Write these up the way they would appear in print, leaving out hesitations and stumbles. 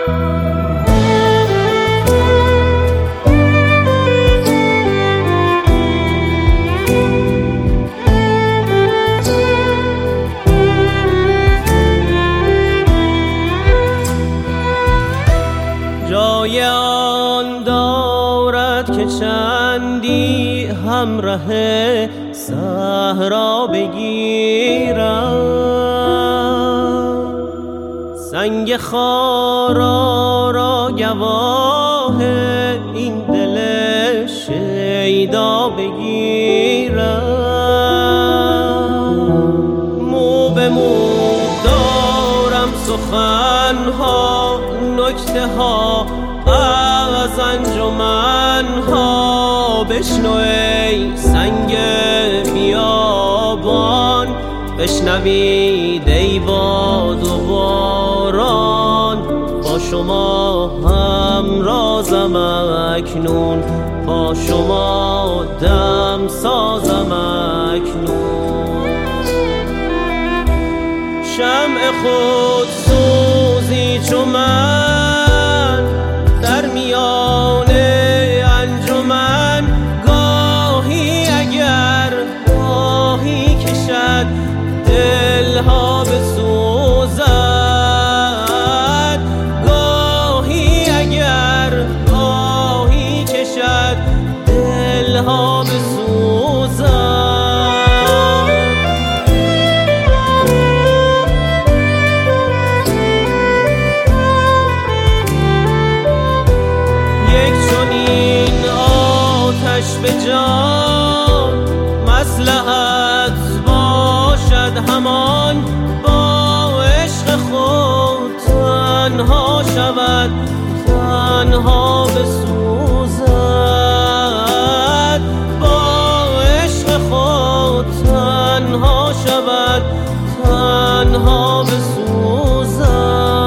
جای آن دارد که چندی همراه صحرا بگیرم، سنگ خارا را گواه این دل شیدا بگیرم. مو به مو دارم سخنها، نکته ها از انجمنها. بشنو ای سنگ بیابان، بشنوید ای باد و باران. با شما همرازم اکنون، با شما دم سازم اکنون. شمع خود سوزی چو من در میان انجمن، گاهی اگر گاهی کشد دلها بسوزد، گاهی اگر گاهی کشد دلها بسوزد. به جان مصلحت باشد همان، با عشق خود تنها شود تنها بسوزد. با عشق خود تنها شود تنها بسوزد.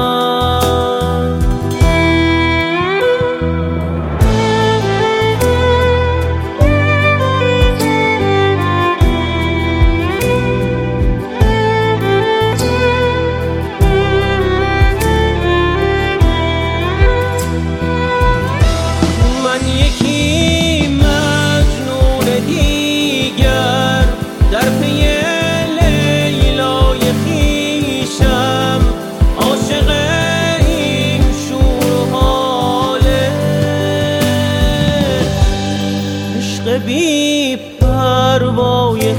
بی پروای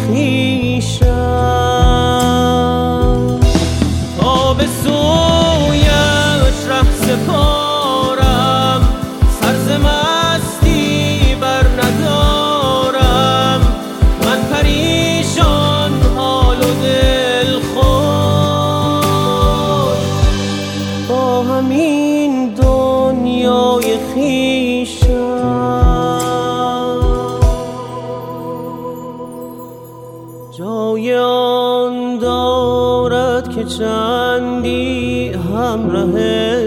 خویشم، تا به سویش ره سپارم. سر ز مستی بر ندارم، من پریشان حال و دل خوش. با همین دنیای خویشم جای آن دارد که چندی همراه